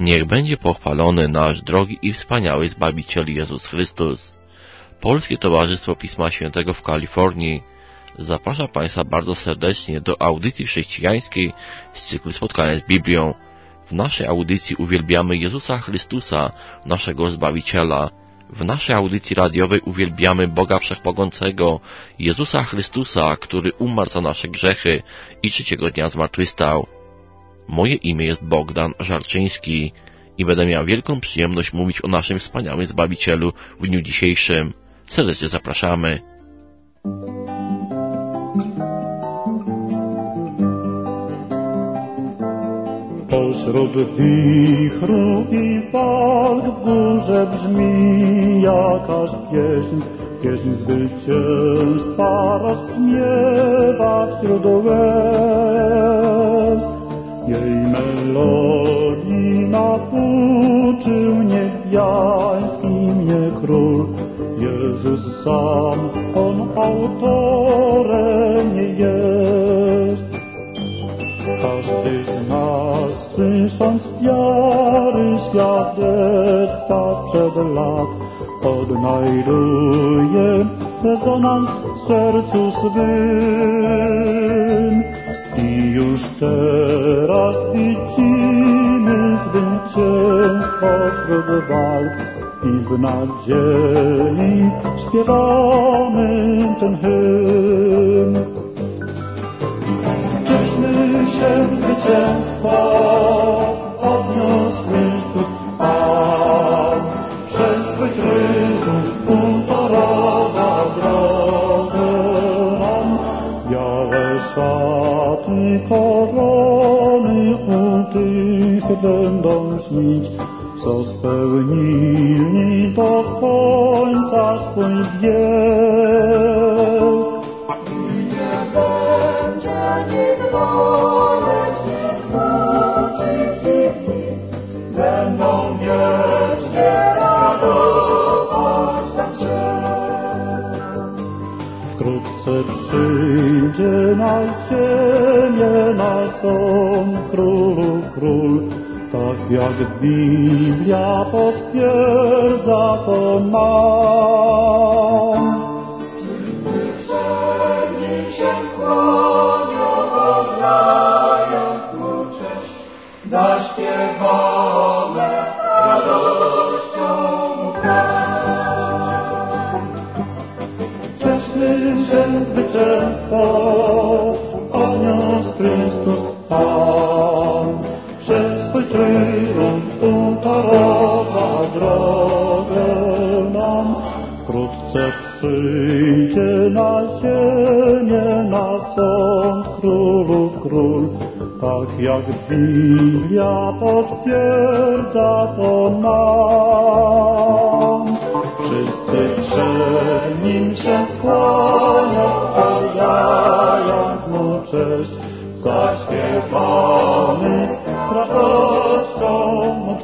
Niech będzie pochwalony nasz drogi i wspaniały Zbawiciel Jezus Chrystus. Polskie Towarzystwo Pisma Świętego w Kalifornii zaprasza Państwa bardzo serdecznie do audycji chrześcijańskiej z cyklu Spotkania z Biblią. W naszej audycji uwielbiamy Jezusa Chrystusa, naszego Zbawiciela. W naszej audycji radiowej uwielbiamy Boga Wszechmogącego, Jezusa Chrystusa, który umarł za nasze grzechy i trzeciego dnia zmartwychwstał. Moje imię jest Bogdan Żarczyński i będę miał wielką przyjemność mówić o naszym wspaniałym Zbawicielu w dniu dzisiejszym. Serdecznie zapraszamy. Pośród wichru i walk w górze brzmi jakaś pieśń zwycięstwa rozbrzmiewa wśród łez. Jej melodii nauczył niebiański mnie król. Jezus sam, On autorem jej jest. Każdy z nas, słysząc wiary świadectwa sprzed lat, odnajduje rezonans w sercu swym. I już teraz widzimy zwycięstwo wśród walk i w nadziei śpiewamy ten hymn. Cieszmy się zwycięstwa, odniósł Chrystus Pan. Przez swój tryumf utorował drogę nam. Białe szaty, korony u tych będą śnić, co spełnili do końca swój bieg. I nie będzie nic boleć, nic muczyć ich nic, będą wiecznie radować tam się. Wkrótce przyjdzie na ziemię, na sąd królów król, tak jak Biblia potwierdza to nam. Wszyscy przed Nim się skłonią, oddając Mu cześć, zaśpiewamy radością Mu chwał. Cieszmy się zwycięstwo, odniósł Chrystus Pan. Przez swój tryumf utorował drogę nam. Wkrótce przyjdzie na ziemię, na sąd królów król, tak jak Biblia potwierdza to nam. Wszyscy przed Nim się skłonią, oddając Mu cześć, zaśpiewamy z radością Mu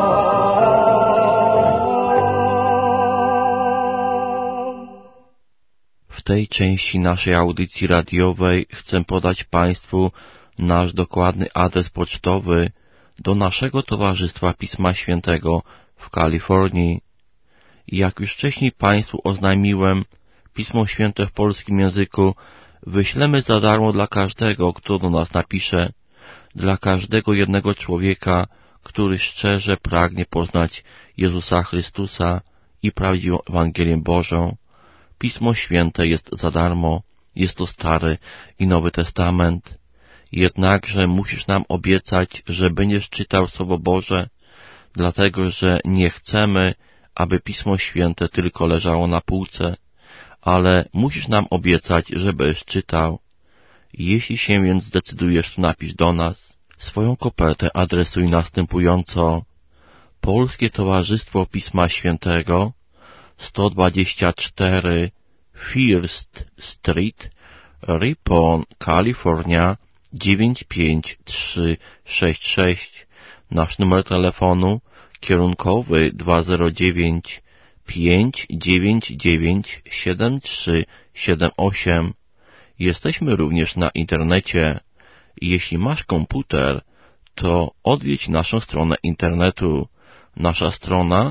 psalm. W tej części naszej audycji radiowej chcę podać Państwu nasz dokładny adres pocztowy do naszego Towarzystwa Pisma Świętego w Kalifornii. Jak już wcześniej Państwu oznajmiłem, Pismo Święte w polskim języku wyślemy za darmo dla każdego, kto do nas napisze, dla każdego jednego człowieka, który szczerze pragnie poznać Jezusa Chrystusa i prawdziwą Ewangelię Bożą. Pismo Święte jest za darmo, jest to Stary i Nowy Testament. Jednakże musisz nam obiecać, że będziesz czytał Słowo Boże, dlatego że nie chcemy, aby Pismo Święte tylko leżało na półce, ale musisz nam obiecać, że będziesz czytał. Jeśli się więc zdecydujesz, to napisz do nas. Swoją kopertę adresuj następująco: Polskie Towarzystwo Pisma Świętego, 124 First Street, Ripon, Kalifornia 95366. Nasz numer telefonu kierunkowy 209 599 7378. Jesteśmy również na internecie. Jeśli masz komputer, to odwiedź naszą stronę internetu. Nasza strona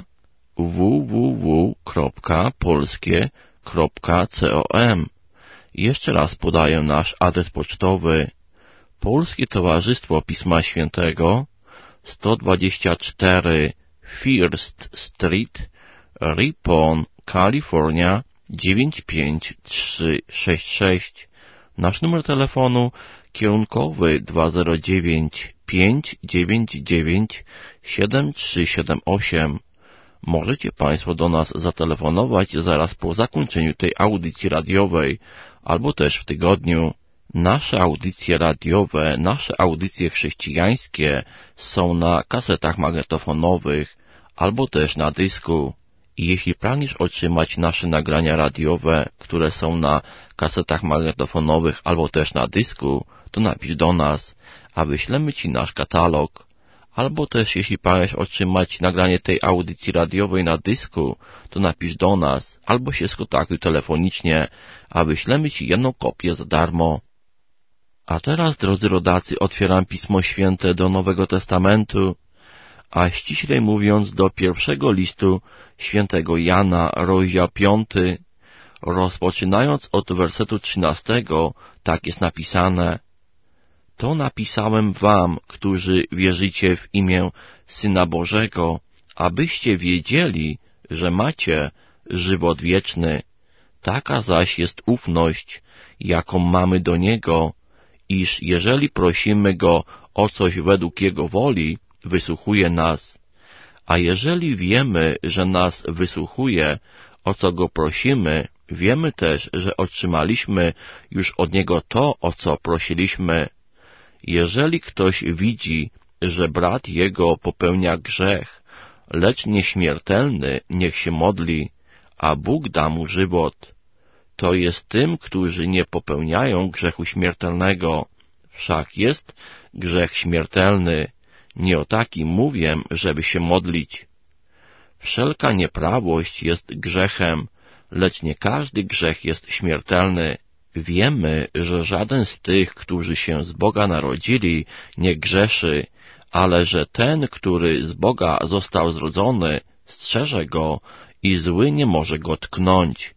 www.polskie.com. Jeszcze raz podaję nasz adres pocztowy: Polskie Towarzystwo Pisma Świętego, 124 First Street, Ripon, Kalifornia 95366. Nasz numer telefonu kierunkowy 209-599-7378. Możecie Państwo do nas zatelefonować zaraz po zakończeniu tej audycji radiowej, albo też w tygodniu. Nasze audycje radiowe, nasze audycje chrześcijańskie są na kasetach magnetofonowych, albo też na dysku. I jeśli pragniesz otrzymać nasze nagrania radiowe, które są na kasetach magnetofonowych albo też na dysku, to napisz do nas, a wyślemy Ci nasz katalog. Albo też jeśli pragniesz otrzymać nagranie tej audycji radiowej na dysku, to napisz do nas, albo się skontaktuj telefonicznie, a wyślemy Ci jedną kopię za darmo. A teraz, drodzy rodacy, otwieram Pismo Święte do Nowego Testamentu, a ściślej mówiąc do pierwszego listu świętego Jana, rozdział 5, rozpoczynając od wersetu 13, tak jest napisane: To napisałem wam, którzy wierzycie w imię Syna Bożego, abyście wiedzieli, że macie żywot wieczny. Taka zaś jest ufność, jaką mamy do Niego, iż jeżeli prosimy Go o coś według Jego woli, wysłuchuje nas. A jeżeli wiemy, że nas wysłuchuje, o co Go prosimy, wiemy też, że otrzymaliśmy już od Niego to, o co prosiliśmy. Jeżeli ktoś widzi, że brat jego popełnia grzech, lecz nieśmiertelny, niech się modli, a Bóg da mu żywot. To jest tym, którzy nie popełniają grzechu śmiertelnego. Wszak jest grzech śmiertelny. Nie o takim mówię, żeby się modlić. Wszelka nieprawość jest grzechem, lecz nie każdy grzech jest śmiertelny. Wiemy, że żaden z tych, którzy się z Boga narodzili, nie grzeszy, ale że ten, który z Boga został zrodzony, strzeże go i zły nie może go tknąć.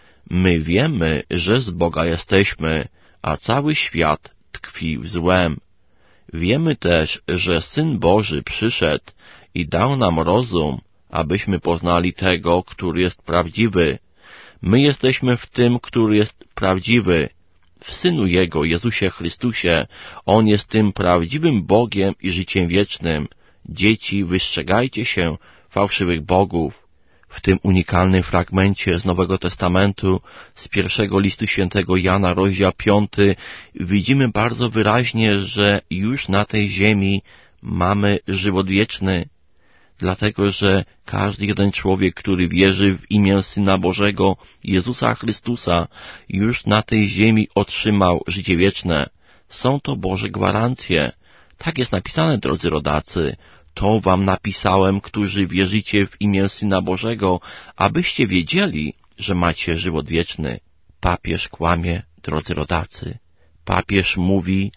My wiemy, że z Boga jesteśmy, a cały świat tkwi w złem. Wiemy też, że Syn Boży przyszedł i dał nam rozum, abyśmy poznali tego, który jest prawdziwy. My jesteśmy w tym, który jest prawdziwy, w Synu Jego, Jezusie Chrystusie. On jest tym prawdziwym Bogiem i życiem wiecznym. Dzieci, wystrzegajcie się fałszywych bogów. W tym unikalnym fragmencie z Nowego Testamentu, z pierwszego listu świętego Jana, rozdział 5, widzimy bardzo wyraźnie, że już na tej ziemi mamy żywot wieczny, dlatego że każdy jeden człowiek, który wierzy w imię Syna Bożego, Jezusa Chrystusa, już na tej ziemi otrzymał życie wieczne. Są to Boże gwarancje. Tak jest napisane, drodzy rodacy. To wam napisałem, którzy wierzycie w imię Syna Bożego, abyście wiedzieli, że macie żywot wieczny. Papież kłamie, drodzy rodacy. Papież mówi,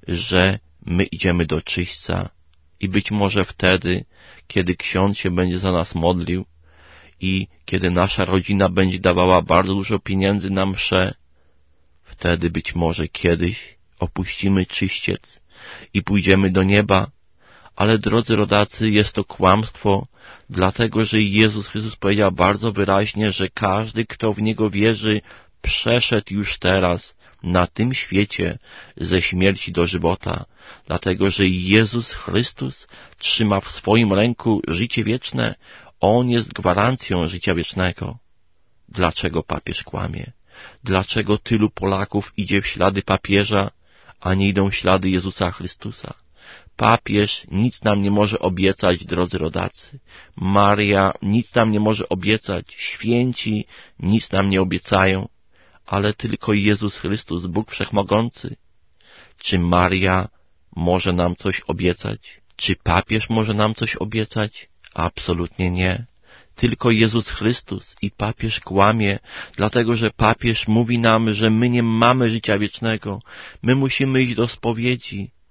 że my idziemy do czyśćca i być może wtedy, kiedy ksiądz się będzie za nas modlił i kiedy nasza rodzina będzie dawała bardzo dużo pieniędzy na mszę, wtedy być może kiedyś opuścimy czyściec i pójdziemy do nieba. Ale, drodzy rodacy, jest to kłamstwo, dlatego że Jezus Chrystus powiedział bardzo wyraźnie, że każdy, kto w Niego wierzy, przeszedł już teraz na tym świecie ze śmierci do żywota, dlatego że Jezus Chrystus trzyma w swoim ręku życie wieczne. On jest gwarancją życia wiecznego. Dlaczego papież kłamie? Dlaczego tylu Polaków idzie w ślady papieża, a nie idą w ślady Jezusa Chrystusa? Papież nic nam nie może obiecać, drodzy rodacy. Maria nic nam nie może obiecać. Święci nic nam nie obiecają. Ale tylko Jezus Chrystus, Bóg Wszechmogący. Czy Maria może nam coś obiecać? Czy papież może nam coś obiecać? Absolutnie nie. Tylko Jezus Chrystus i papież kłamie, dlatego że papież mówi nam, że my nie mamy życia wiecznego. My musimy iść do spowiedzi.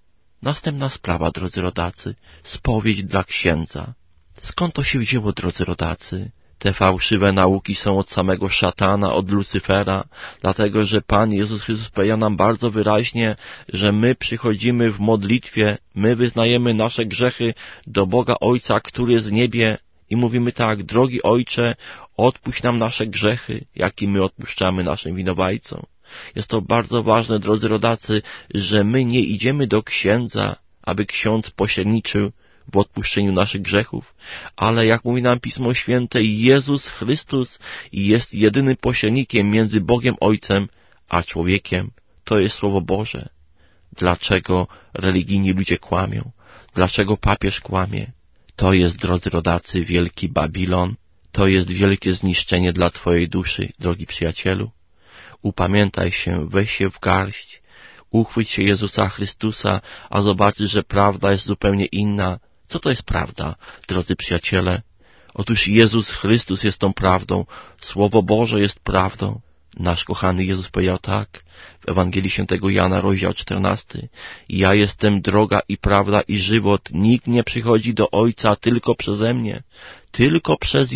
Następna sprawa, drodzy rodacy, spowiedź dla księdza. Skąd to się wzięło, drodzy rodacy? Te fałszywe nauki są od samego szatana, od Lucyfera, dlatego że Pan Jezus Chrystus powiedział nam bardzo wyraźnie, że my przychodzimy w modlitwie, my wyznajemy nasze grzechy do Boga Ojca, który jest w niebie i mówimy tak: drogi Ojcze, odpuść nam nasze grzechy, jak i my odpuszczamy naszym winowajcom. Jest to bardzo ważne, drodzy rodacy, że my nie idziemy do księdza, aby ksiądz pośredniczył w odpuszczeniu naszych grzechów, ale jak mówi nam Pismo Święte, Jezus Chrystus jest jedynym pośrednikiem między Bogiem Ojcem a człowiekiem. To jest Słowo Boże. Dlaczego religijni ludzie kłamią? Dlaczego papież kłamie? To jest, drodzy rodacy, wielki Babilon. To jest wielkie zniszczenie dla twojej duszy, drogi przyjacielu. Upamiętaj się, weź się w garść, uchwyć się Jezusa Chrystusa, a zobaczysz, że prawda jest zupełnie inna. Co to jest prawda, drodzy przyjaciele? Otóż Jezus Chrystus jest tą prawdą, Słowo Boże jest prawdą. Nasz kochany Jezus powiedział tak w Ewangelii Świętego Jana, rozdział 14. Ja jestem droga i prawda i żywot. Nikt nie przychodzi do Ojca tylko przeze mnie. Tylko przez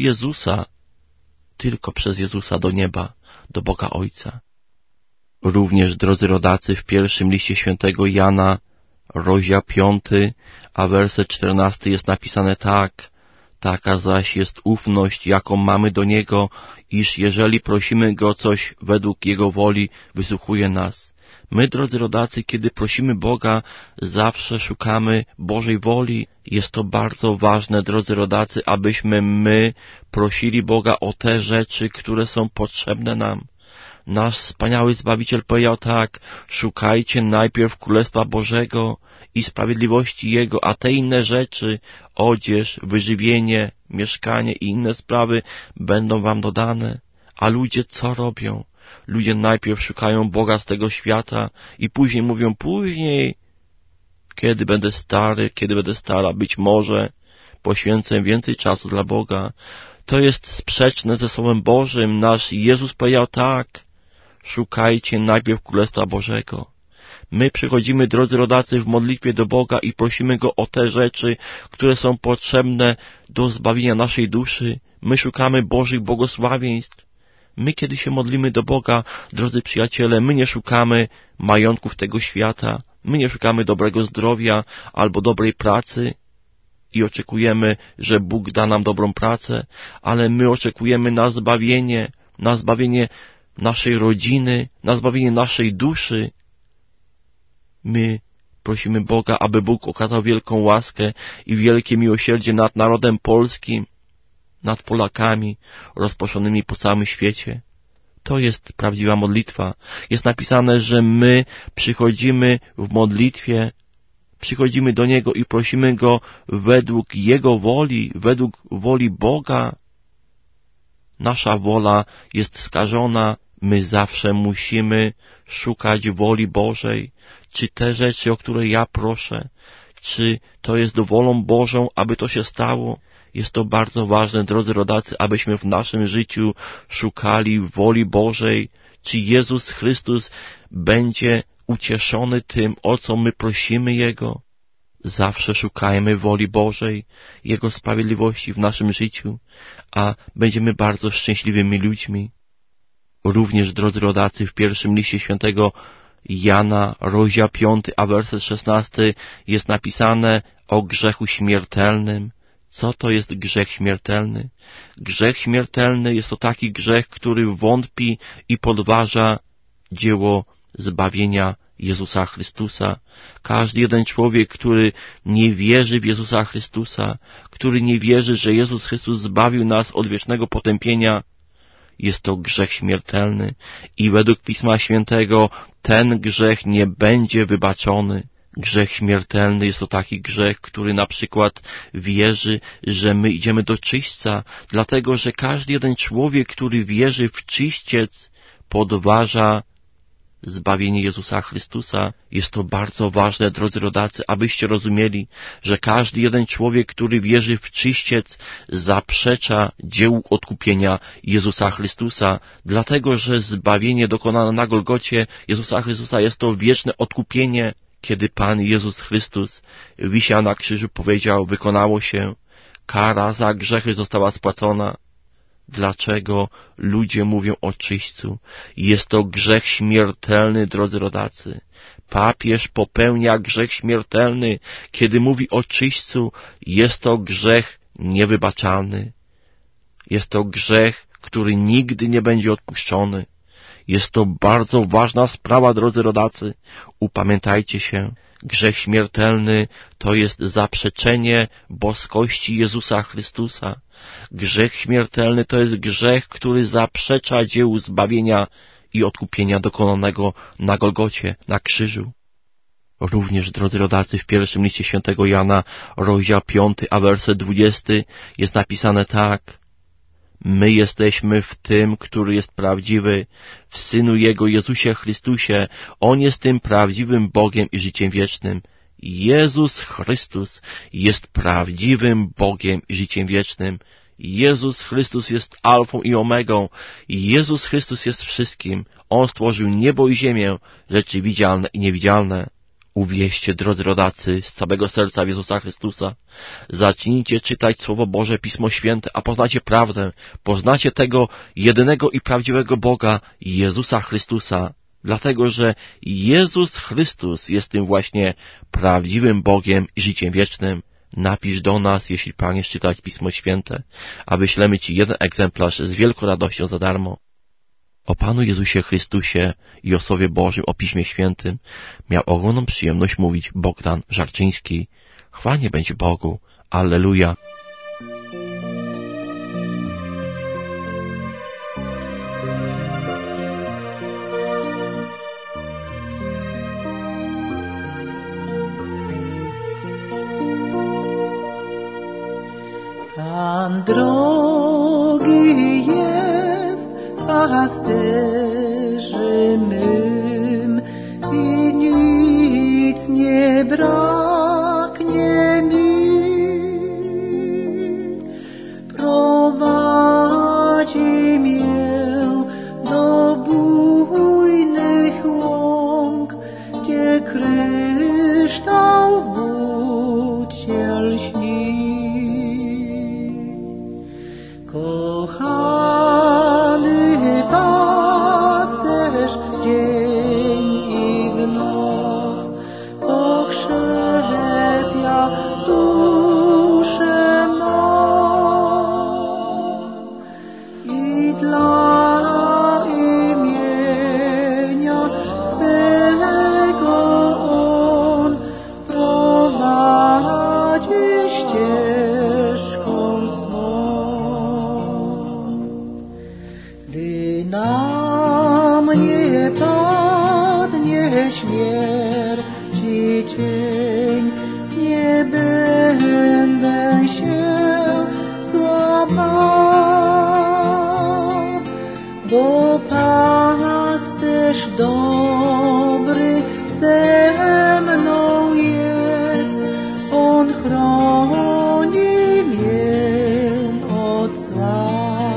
Jezusa do nieba, do Boga Ojca. Również, drodzy rodacy, w pierwszym liście Świętego Jana, rozdział 5, a werset 14 jest napisane tak: taka zaś jest ufność, jaką mamy do Niego, iż jeżeli prosimy Go coś według Jego woli, wysłuchuje nas. My, drodzy rodacy, kiedy prosimy Boga, zawsze szukamy Bożej woli. Jest to bardzo ważne, drodzy rodacy, abyśmy my prosili Boga o te rzeczy, które są potrzebne nam. Nasz wspaniały Zbawiciel powiedział tak: szukajcie najpierw Królestwa Bożego i sprawiedliwości Jego, a te inne rzeczy, odzież, wyżywienie, mieszkanie i inne sprawy będą wam dodane. A ludzie co robią? Ludzie najpierw szukają Boga z tego świata i później mówią: później, kiedy będę stary, kiedy będę stara, być może poświęcę więcej czasu dla Boga. To jest sprzeczne ze Słowem Bożym. Nasz Jezus powiedział tak: szukajcie najpierw Królestwa Bożego. My przychodzimy, drodzy rodacy, w modlitwie do Boga i prosimy Go o te rzeczy, które są potrzebne do zbawienia naszej duszy. My szukamy Bożych błogosławieństw. My, kiedy się modlimy do Boga, drodzy przyjaciele, my nie szukamy majątków tego świata, my nie szukamy dobrego zdrowia albo dobrej pracy i oczekujemy, że Bóg da nam dobrą pracę, ale my oczekujemy na zbawienie naszej rodziny, na zbawienie naszej duszy. My prosimy Boga, aby Bóg okazał wielką łaskę i wielkie miłosierdzie nad narodem polskim, nad Polakami rozproszonymi po całym świecie. To jest prawdziwa modlitwa. Jest napisane, że my przychodzimy w modlitwie, przychodzimy do Niego i prosimy Go według Jego woli, według woli Boga. Nasza wola jest skażona. My zawsze musimy szukać woli Bożej. Czy te rzeczy, o które ja proszę, czy to jest wolą Bożą, aby to się stało? Jest to bardzo ważne, drodzy rodacy, abyśmy w naszym życiu szukali woli Bożej. Czy Jezus Chrystus będzie ucieszony tym, o co my prosimy Jego? Zawsze szukajmy woli Bożej, Jego sprawiedliwości w naszym życiu, a będziemy bardzo szczęśliwymi ludźmi. Również, drodzy rodacy, w pierwszym liście Świętego Jana, rozdział 5, a werset 16 jest napisane o grzechu śmiertelnym. Co to jest grzech śmiertelny? Grzech śmiertelny jest to taki grzech, który wątpi i podważa dzieło zbawienia Jezusa Chrystusa. Każdy jeden człowiek, który nie wierzy w Jezusa Chrystusa, który nie wierzy, że Jezus Chrystus zbawił nas od wiecznego potępienia, jest to grzech śmiertelny i według Pisma Świętego ten grzech nie będzie wybaczony. Grzech śmiertelny jest to taki grzech, który na przykład wierzy, że my idziemy do czyśćca, dlatego że każdy jeden człowiek, który wierzy w czyściec, podważa zbawienie Jezusa Chrystusa. Jest to bardzo ważne, drodzy rodacy, abyście rozumieli, że każdy jeden człowiek, który wierzy w czyściec, zaprzecza dziełu odkupienia Jezusa Chrystusa, dlatego że zbawienie dokonane na Golgocie Jezusa Chrystusa jest to wieczne odkupienie Kiedy Pan Jezus Chrystus wisiał na krzyżu, powiedział: wykonało się, kara za grzechy została spłacona. Dlaczego ludzie mówią o czyśćcu? Jest to grzech śmiertelny, drodzy rodacy. Papież popełnia grzech śmiertelny, kiedy mówi o czyśćcu. Jest to grzech niewybaczalny. Jest to grzech, który nigdy nie będzie odpuszczony. Jest to bardzo ważna sprawa, drodzy rodacy. Upamiętajcie się. Grzech śmiertelny to jest zaprzeczenie boskości Jezusa Chrystusa. Grzech śmiertelny to jest grzech, który zaprzecza dziełu zbawienia i odkupienia dokonanego na Golgocie, na krzyżu. Również, drodzy rodacy, w pierwszym liście świętego Jana, rozdział 5, a werset 20 jest napisane tak: my jesteśmy w tym, który jest prawdziwy, w Synu Jego, Jezusie Chrystusie. On jest tym prawdziwym Bogiem i życiem wiecznym. Jezus Chrystus jest prawdziwym Bogiem i życiem wiecznym. Jezus Chrystus jest alfą i omegą. Jezus Chrystus jest wszystkim. On stworzył niebo i ziemię, rzeczy widzialne i niewidzialne. Uwierzcie, drodzy rodacy, z całego serca w Jezusa Chrystusa. Zacznijcie czytać Słowo Boże, Pismo Święte, a poznacie prawdę. Poznacie tego jedynego i prawdziwego Boga, Jezusa Chrystusa. Dlatego, że Jezus Chrystus jest tym właśnie prawdziwym Bogiem i życiem wiecznym. Napisz do nas, jeśli pragniesz czytać Pismo Święte, a wyślemy Ci jeden egzemplarz z wielką radością za darmo. O Panu Jezusie Chrystusie i o Słowie Bożym, o Piśmie Świętym miał ogromną przyjemność mówić Bogdan Żarczyński. Chwała niech będzie Bogu. Alleluja. Pan drogi jest pasterzy mym i nic nie braknie mi. Prowadzi mię do bujnych łąk, gdzie kryształ wód się lśni. Kochany pasterz, dzień i w noc pokrzepia duszę mą i dla imienia swego On prowadzi ścieżką swą. Gdy na mnie padnie śmierci cień, nie będę się złamał, bo pasterz dobry ze mną jest. On chroni mnie od zła.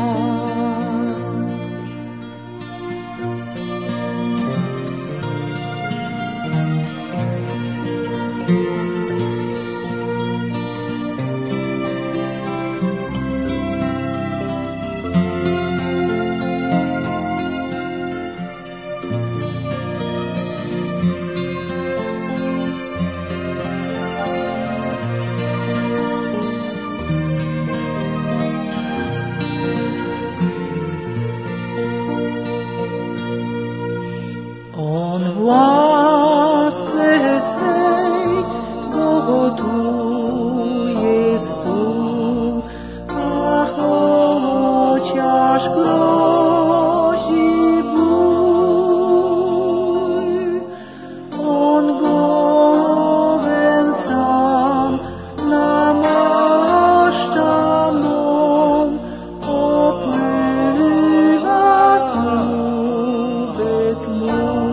On w łasce swej gotuje stół, a chociaż grozi bój, on głowę sam namaszcza mą, opływa kubek mój.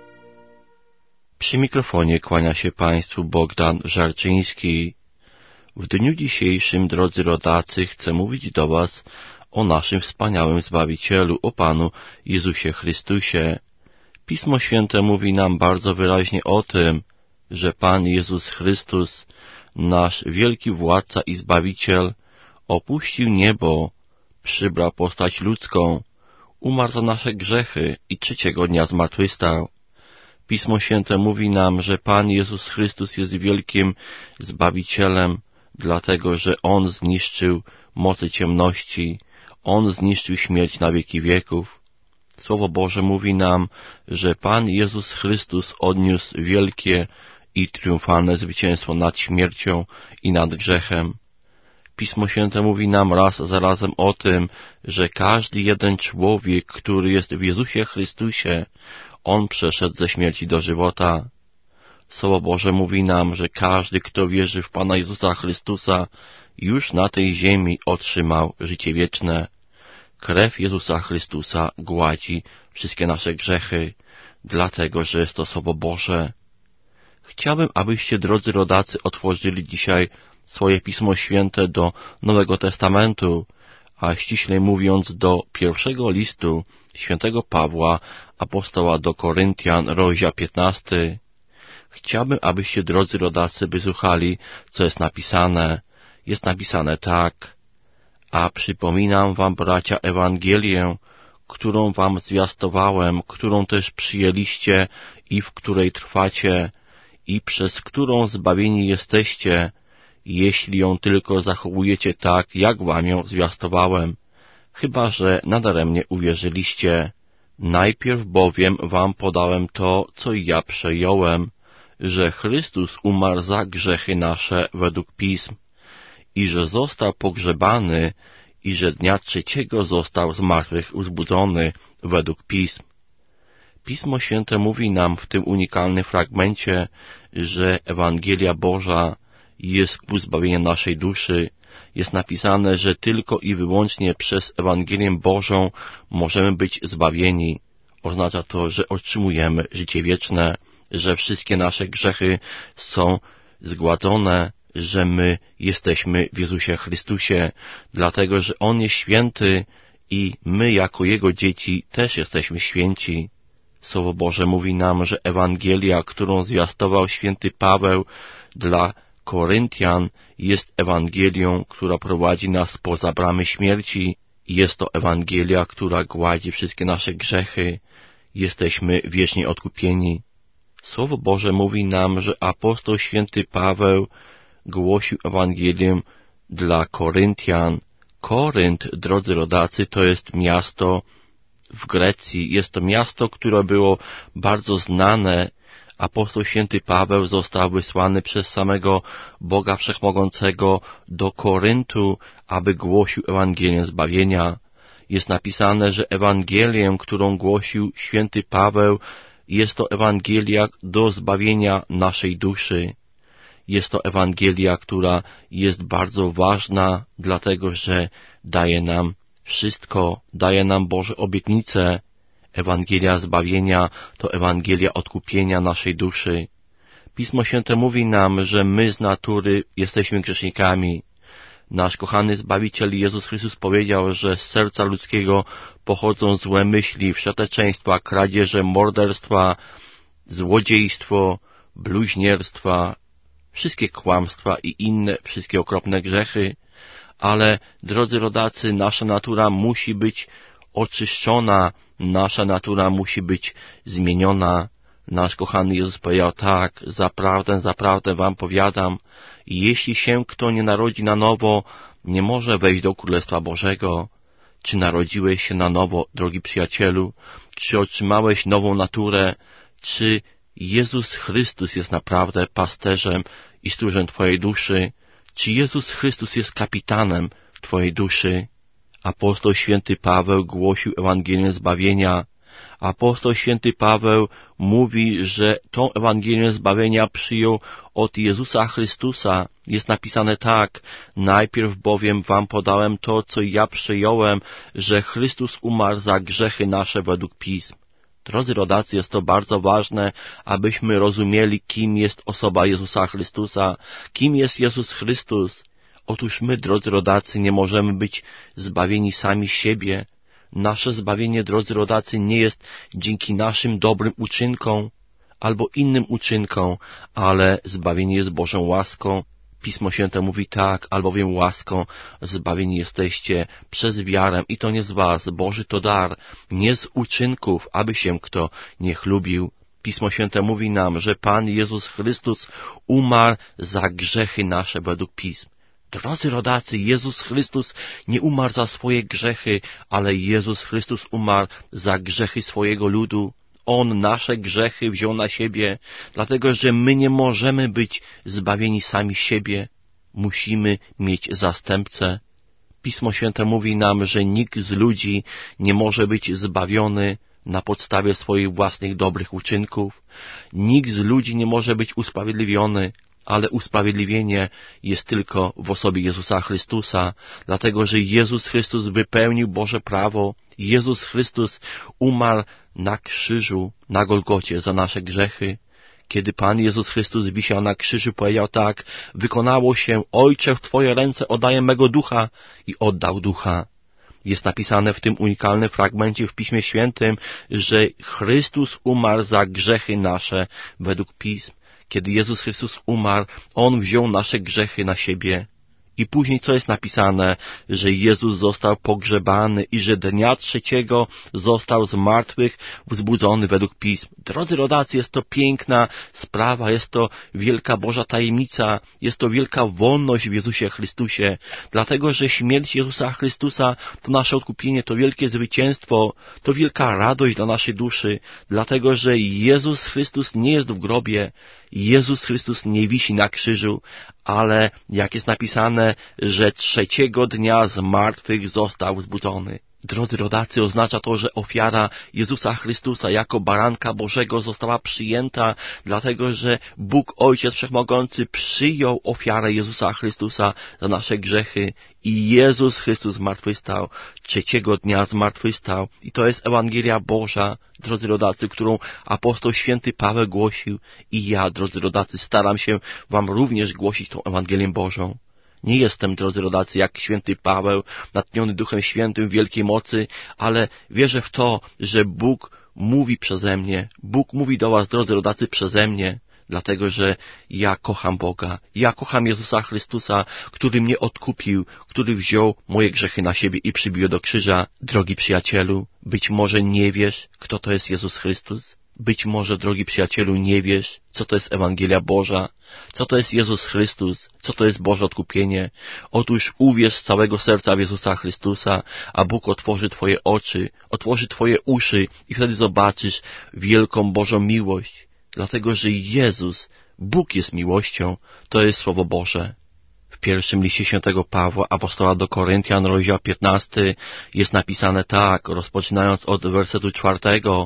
Przy mikrofonie kłania się Państwu Bogdan Żarczyński. W dniu dzisiejszym, drodzy rodacy, chcę mówić do Was o naszym wspaniałym Zbawicielu, o Panu Jezusie Chrystusie. Pismo Święte mówi nam bardzo wyraźnie o tym, że Pan Jezus Chrystus, nasz wielki władca i Zbawiciel, opuścił niebo, przybrał postać ludzką, umarł za nasze grzechy i trzeciego dnia zmartwychwstał. Pismo Święte mówi nam, że Pan Jezus Chrystus jest wielkim Zbawicielem, dlatego że On zniszczył mocy ciemności, On zniszczył śmierć na wieki wieków. Słowo Boże mówi nam, że Pan Jezus Chrystus odniósł wielkie i triumfalne zwycięstwo nad śmiercią i nad grzechem. Pismo Święte mówi nam raz za razem o tym, że każdy jeden człowiek, który jest w Jezusie Chrystusie, On przeszedł ze śmierci do żywota. Słowo Boże mówi nam, że każdy, kto wierzy w Pana Jezusa Chrystusa, już na tej ziemi otrzymał życie wieczne. Krew Jezusa Chrystusa gładzi wszystkie nasze grzechy, dlatego że jest to Słowo Boże. Chciałbym, abyście, drodzy rodacy, otworzyli dzisiaj swoje Pismo Święte do Nowego Testamentu, a ściślej mówiąc do pierwszego listu świętego Pawła, apostoła do Koryntian, rozdział 15. Chciałbym, abyście, drodzy rodacy, wysłuchali, co jest napisane. Jest napisane tak: a przypominam wam, bracia, Ewangelię, którą wam zwiastowałem, którą też przyjęliście i w której trwacie, i przez którą zbawieni jesteście, jeśli ją tylko zachowujecie tak, jak wam ją zwiastowałem, chyba że nadaremnie uwierzyliście. Najpierw bowiem wam podałem to, co ja przejąłem, że Chrystus umarł za grzechy nasze według Pism, i że został pogrzebany, i że dnia trzeciego został z martwych wzbudzony według Pism. Pismo Święte mówi nam w tym unikalnym fragmencie, że Ewangelia Boża jest ku zbawieniu naszej duszy. Jest napisane, że tylko i wyłącznie przez Ewangelię Bożą możemy być zbawieni. Oznacza to, że otrzymujemy życie wieczne, że wszystkie nasze grzechy są zgładzone, że my jesteśmy w Jezusie Chrystusie, dlatego że On jest święty i my jako Jego dzieci też jesteśmy święci. Słowo Boże mówi nam, że Ewangelia, którą zwiastował święty Paweł dla Koryntian, jest Ewangelią, która prowadzi nas poza bramy śmierci. Jest to Ewangelia, która gładzi wszystkie nasze grzechy. Jesteśmy wiecznie odkupieni. Słowo Boże mówi nam, że apostoł święty Paweł głosił Ewangelię dla Koryntian. Korynt, drodzy rodacy, to jest miasto w Grecji. Jest to miasto, które było bardzo znane. Apostoł święty Paweł został wysłany przez samego Boga Wszechmogącego do Koryntu, aby głosił Ewangelię zbawienia. Jest napisane, że Ewangelię, którą głosił święty Paweł, jest to Ewangelia do zbawienia naszej duszy. Jest to Ewangelia, która jest bardzo ważna, dlatego że daje nam wszystko, daje nam Boże obietnice. Ewangelia zbawienia to Ewangelia odkupienia naszej duszy. Pismo Święte mówi nam, że my z natury jesteśmy grzesznikami. Nasz kochany Zbawiciel Jezus Chrystus powiedział, że z serca ludzkiego pochodzą złe myśli, wszeteczeństwa, kradzieże, morderstwa, złodziejstwo, bluźnierstwa, wszystkie kłamstwa i inne, wszystkie okropne grzechy. Ale, drodzy rodacy, nasza natura musi być oczyszczona, nasza natura musi być zmieniona. Nasz kochany Jezus powiedział tak: zaprawdę wam powiadam, jeśli się kto nie narodzi na nowo, nie może wejść do Królestwa Bożego. Czy narodziłeś się na nowo, drogi przyjacielu? Czy otrzymałeś nową naturę? Czy Jezus Chrystus jest naprawdę pasterzem i stróżem twojej duszy? Czy Jezus Chrystus jest kapitanem twojej duszy? Apostoł święty Paweł głosił Ewangelię zbawienia. Apostoł święty Paweł mówi, że tą Ewangelię zbawienia przyjął od Jezusa Chrystusa. Jest napisane tak: najpierw bowiem wam podałem to, co ja przyjąłem, że Chrystus umarł za grzechy nasze według Pism. Drodzy rodacy, jest to bardzo ważne, abyśmy rozumieli, kim jest osoba Jezusa Chrystusa, kim jest Jezus Chrystus. Otóż my, drodzy rodacy, nie możemy być zbawieni sami z siebie. Nasze zbawienie, drodzy rodacy, nie jest dzięki naszym dobrym uczynkom albo innym uczynkom, ale zbawienie jest Bożą łaską. Pismo Święte mówi tak, albowiem łaską zbawieni jesteście przez wiarę i to nie z was, Boży to dar, nie z uczynków, aby się kto nie chlubił. Pismo Święte mówi nam, że Pan Jezus Chrystus umarł za grzechy nasze według Pism. Drodzy rodacy, Jezus Chrystus nie umarł za swoje grzechy, ale Jezus Chrystus umarł za grzechy swojego ludu. On nasze grzechy wziął na siebie, dlatego że my nie możemy być zbawieni sami z siebie. Musimy mieć zastępcę. Pismo Święte mówi nam, że nikt z ludzi nie może być zbawiony na podstawie swoich własnych dobrych uczynków. Nikt z ludzi nie może być usprawiedliwiony, ale usprawiedliwienie jest tylko w osobie Jezusa Chrystusa, dlatego że Jezus Chrystus wypełnił Boże prawo. Jezus Chrystus umarł na krzyżu, na Golgocie za nasze grzechy. Kiedy Pan Jezus Chrystus wisiał na krzyżu, powiedział tak: wykonało się, Ojcze, w Twoje ręce oddaję mego ducha, i oddał ducha. Jest napisane w tym unikalnym fragmencie w Piśmie Świętym, że Chrystus umarł za grzechy nasze według Pism. Kiedy Jezus Chrystus umarł, On wziął nasze grzechy na siebie. I później co jest napisane? Że Jezus został pogrzebany i że dnia trzeciego został z martwych wzbudzony według Pism. Drodzy rodacy, jest to piękna sprawa, jest to wielka Boża tajemnica, jest to wielka wolność w Jezusie Chrystusie, dlatego że śmierć Jezusa Chrystusa to nasze odkupienie, to wielkie zwycięstwo, to wielka radość dla naszej duszy, dlatego że Jezus Chrystus nie jest w grobie, Jezus Chrystus nie wisi na krzyżu, ale jak jest napisane, że trzeciego dnia z martwych został wzbudzony. Drodzy rodacy, oznacza to, że ofiara Jezusa Chrystusa jako baranka Bożego została przyjęta, dlatego że Bóg Ojciec Wszechmogący przyjął ofiarę Jezusa Chrystusa za nasze grzechy i Jezus Chrystus zmartwychwstał, trzeciego dnia zmartwychwstał. I to jest Ewangelia Boża, drodzy rodacy, którą apostoł święty Paweł głosił i ja, drodzy rodacy, staram się wam również głosić tą Ewangelię Bożą. Nie jestem, drodzy rodacy, jak święty Paweł, natchniony Duchem Świętym w wielkiej mocy, ale wierzę w to, że Bóg mówi przeze mnie. Bóg mówi do was, drodzy rodacy, przeze mnie, dlatego że ja kocham Boga. Ja kocham Jezusa Chrystusa, który mnie odkupił, który wziął moje grzechy na siebie i przybił do krzyża. Drogi przyjacielu, być może nie wiesz, kto to jest Jezus Chrystus. Być może, drogi przyjacielu, nie wiesz, co to jest Ewangelia Boża, co to jest Jezus Chrystus, co to jest Boże odkupienie. Otóż uwierz z całego serca w Jezusa Chrystusa, a Bóg otworzy twoje oczy, otworzy twoje uszy i wtedy zobaczysz wielką Bożą miłość. Dlatego, że Jezus, Bóg jest miłością, to jest Słowo Boże. W pierwszym liście świętego Pawła, apostoła do Koryntian, rozdział 15, jest napisane tak, rozpoczynając od wersetu 4,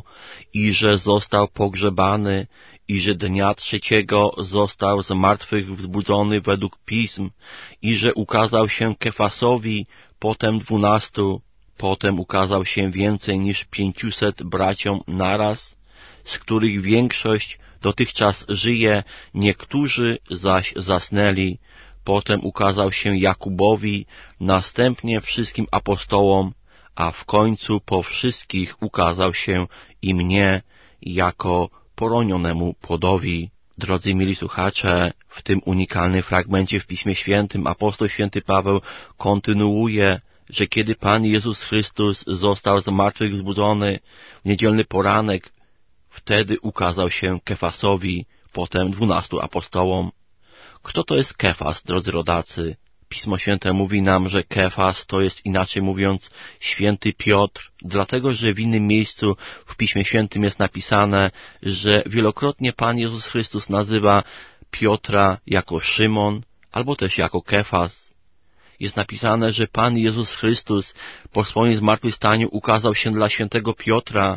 i że został pogrzebany, i że dnia trzeciego został z martwych wzbudzony według Pism, i że ukazał się Kefasowi, potem 12, potem ukazał się więcej niż 500 braciom naraz, z których większość dotychczas żyje, niektórzy zaś zasnęli. Potem ukazał się Jakubowi, następnie wszystkim apostołom, a w końcu po wszystkich ukazał się i mnie jako poronionemu płodowi. Drodzy mili słuchacze, w tym unikalnym fragmencie w Piśmie Świętym apostoł święty Paweł kontynuuje, że kiedy Pan Jezus Chrystus został z martwych wzbudzony w niedzielny poranek, wtedy ukazał się Kefasowi, potem 12 apostołom. Kto to jest Kefas, drodzy rodacy? Pismo Święte mówi nam, że Kefas to jest, inaczej mówiąc, święty Piotr, dlatego że w innym miejscu w Piśmie Świętym jest napisane, że wielokrotnie Pan Jezus Chrystus nazywa Piotra jako Szymon, albo też jako Kefas. Jest napisane, że Pan Jezus Chrystus po swoim zmartwychwstaniu ukazał się dla świętego Piotra,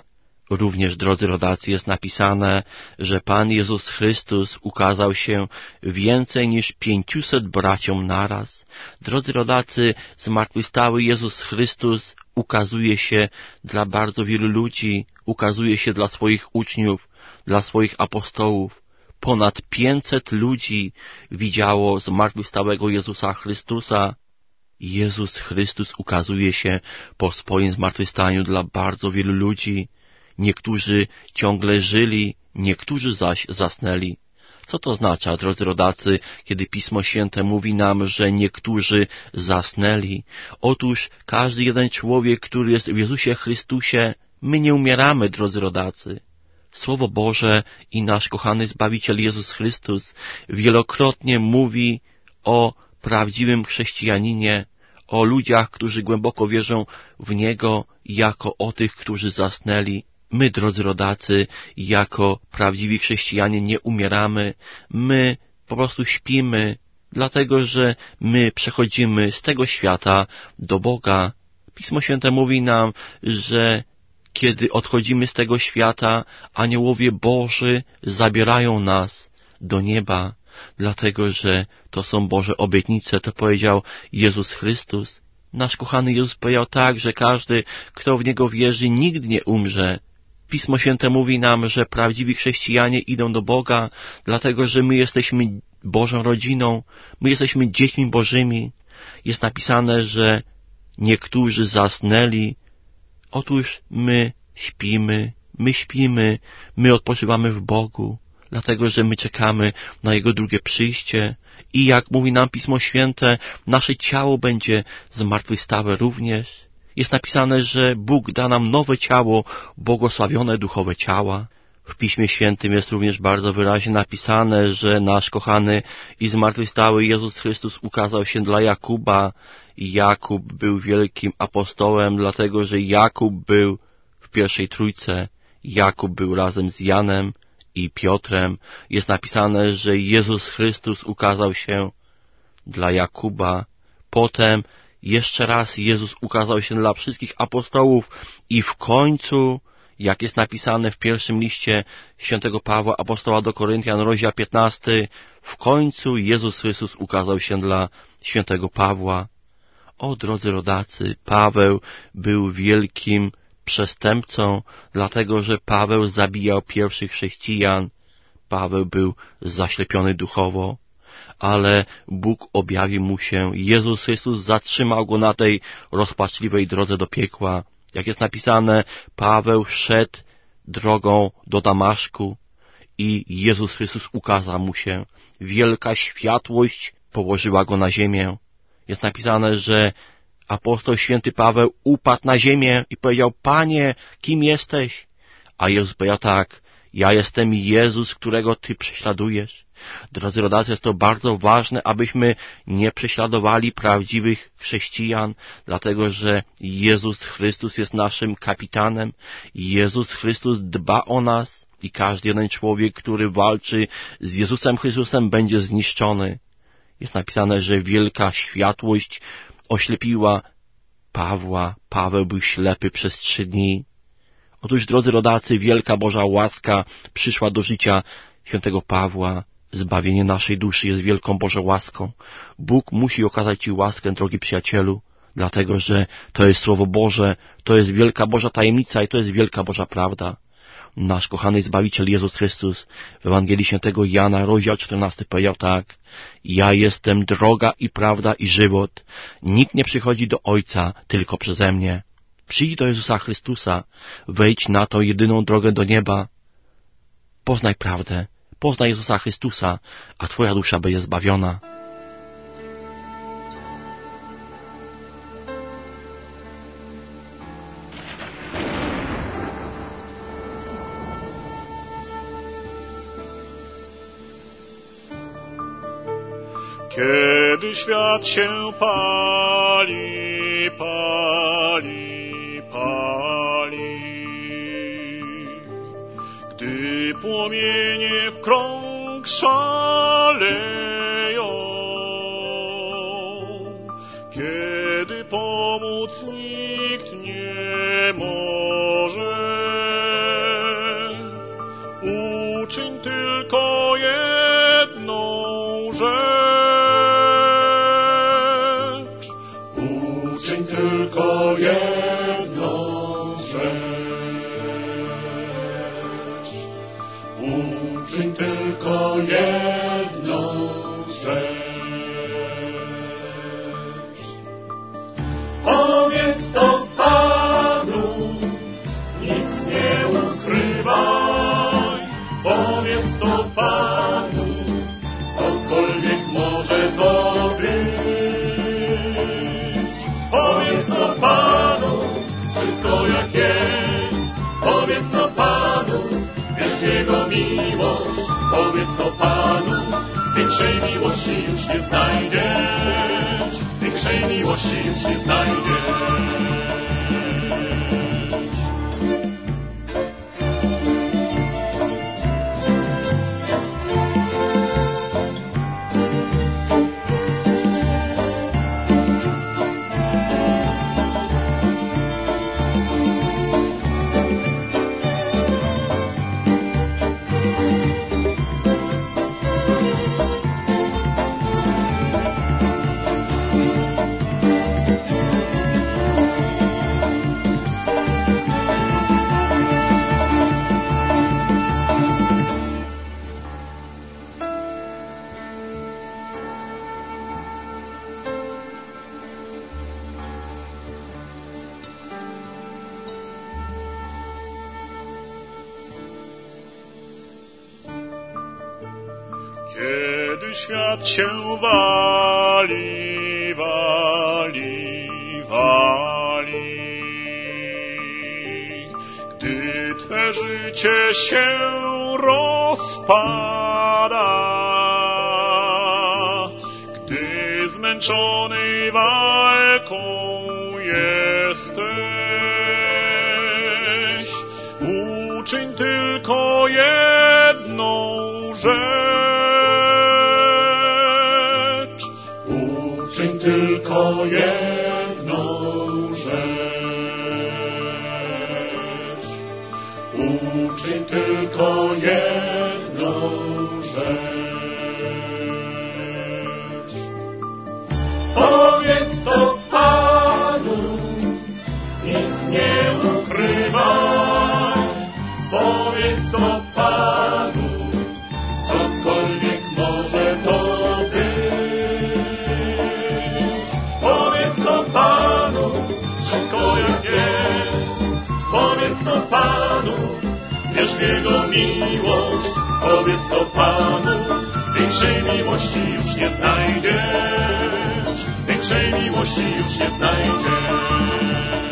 Również, drodzy rodacy, jest napisane, że Pan Jezus Chrystus ukazał się więcej niż 500 braciom naraz. Drodzy rodacy, zmartwychwstały Jezus Chrystus ukazuje się dla bardzo wielu ludzi, ukazuje się dla swoich uczniów, dla swoich apostołów. Ponad 500 ludzi widziało zmartwychwstałego Jezusa Chrystusa. Jezus Chrystus ukazuje się po swoim zmartwychwstaniu dla bardzo wielu ludzi. Niektórzy ciągle żyli, niektórzy zaś zasnęli. Co to oznacza, drodzy rodacy, kiedy Pismo Święte mówi nam, że niektórzy zasnęli? Otóż każdy jeden człowiek, który jest w Jezusie Chrystusie, my nie umieramy, drodzy rodacy. Słowo Boże i nasz kochany Zbawiciel Jezus Chrystus wielokrotnie mówi o prawdziwym chrześcijaninie, o ludziach, którzy głęboko wierzą w Niego, jako o tych, którzy zasnęli. My, drodzy rodacy, jako prawdziwi chrześcijanie nie umieramy, my po prostu śpimy, dlatego że my przechodzimy z tego świata do Boga. Pismo Święte mówi nam, że kiedy odchodzimy z tego świata, aniołowie Boży zabierają nas do nieba, dlatego że to są Boże obietnice, to powiedział Jezus Chrystus. Nasz kochany Jezus powiedział tak, że każdy, kto w Niego wierzy, nigdy nie umrze. Pismo Święte mówi nam, że prawdziwi chrześcijanie idą do Boga, dlatego że my jesteśmy Bożą rodziną, my jesteśmy dziećmi Bożymi. Jest napisane, że niektórzy zasnęli. Otóż my śpimy, my odpoczywamy w Bogu, dlatego że my czekamy na Jego drugie przyjście. I jak mówi nam Pismo Święte, nasze ciało będzie zmartwychwstałe również. Jest napisane, że Bóg da nam nowe ciało, błogosławione duchowe ciała. W Piśmie Świętym jest również bardzo wyraźnie napisane, że nasz kochany i zmartwychwstały Jezus Chrystus ukazał się dla Jakuba. Jakub był wielkim apostołem, dlatego że Jakub był w pierwszej trójce. Jakub był razem z Janem i Piotrem. Jest napisane, że Jezus Chrystus ukazał się dla Jakuba. Potem jeszcze raz Jezus ukazał się dla wszystkich apostołów i w końcu, jak jest napisane w pierwszym liście świętego Pawła, apostoła do Koryntian, rozdział 15, w końcu Jezus Chrystus ukazał się dla świętego Pawła. O, drodzy rodacy, Paweł był wielkim przestępcą, dlatego że Paweł zabijał pierwszych chrześcijan. Paweł był zaślepiony duchowo, ale Bóg objawił mu się. Jezus Chrystus zatrzymał go na tej rozpaczliwej drodze do piekła. Jak jest napisane, Paweł szedł drogą do Damaszku i Jezus Chrystus ukazał mu się. Wielka światłość położyła go na ziemię. Jest napisane, że apostoł święty Paweł upadł na ziemię i powiedział: Panie, kim jesteś? A Jezus powiedział tak: ja jestem Jezus, którego Ty prześladujesz. Drodzy rodacy, jest to bardzo ważne, abyśmy nie prześladowali prawdziwych chrześcijan, dlatego że Jezus Chrystus jest naszym kapitanem. Jezus Chrystus dba o nas i każdy jeden człowiek, który walczy z Jezusem Chrystusem, będzie zniszczony. Jest napisane, że wielka światłość oślepiła Pawła. Paweł był ślepy przez 3 dni. Otóż, drodzy rodacy, wielka Boża łaska przyszła do życia świętego Pawła. Zbawienie naszej duszy jest wielką Bożą łaską. Bóg musi okazać Ci łaskę, drogi przyjacielu, dlatego że to jest Słowo Boże, to jest wielka Boża tajemnica i to jest wielka Boża prawda. Nasz kochany Zbawiciel Jezus Chrystus w Ewangelii świętego Jana, rozdział 14, powiedział tak: ja jestem droga i prawda i żywot. Nikt nie przychodzi do Ojca tylko przeze mnie. Przyjdź do Jezusa Chrystusa, wejdź na tą jedyną drogę do nieba. Poznaj prawdę, poznaj Jezusa Chrystusa, a Twoja dusza będzie zbawiona. Kiedy świat się pali, pali, pali, gdy płomienie w krąg szaleją, kiedy pomóc nikt nie może, rzecz. Uczyń tylko jedną rzecz. Uczyń tylko jedną rzecz. Powiedz to Panu, nic nie ukrywaj. Powiedz to Panu, cokolwiek może to być. Powiedz to Panu, wszystko jak jest. Powiedz to Panu, wierz w Jego miłość. Powiedz to Panu, większej miłości już nie znajdziesz. Większej miłości już nie znajdziesz. Kiedy świat się wali, wali, wali, gdy Twe życie się rozpada, gdy zmęczony walką jesteś, uczyń tylko jedną rzecz. Uczyń tylko jedną rzecz. Uczyń tylko jedną rzecz. Powiedz to Panu, nic nie ukrywaj. Powiedz to Panu, cokolwiek może to być. Powiedz to Panu, wszystko jak jest. Powiedz to Panu, wierz w Jego miłość. Powiedz to Panu, większej miłości już nie znajdziesz. Większej miłości już nie znajdziesz.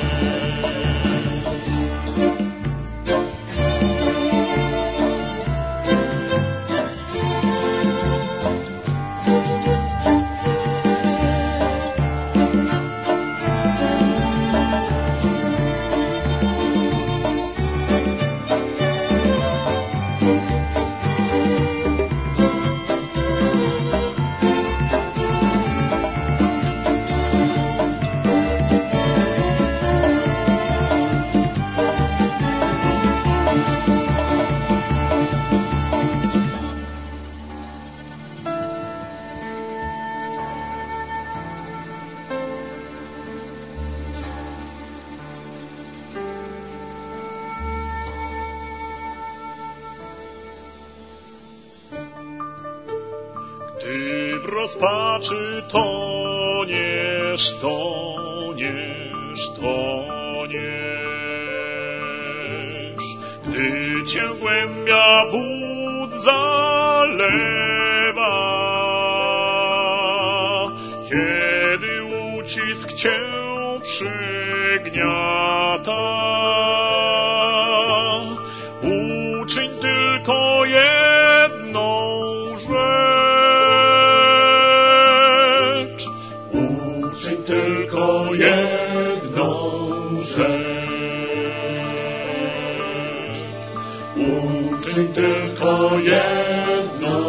Gdy w rozpaczy toniesz, toniesz, toniesz, gdy cię głębia wód zalewa, kiedy ucisk cię przygniata, uczyń tylko jedną rzecz. Uczyń tylko jedną rzecz. Uczyń tylko jedną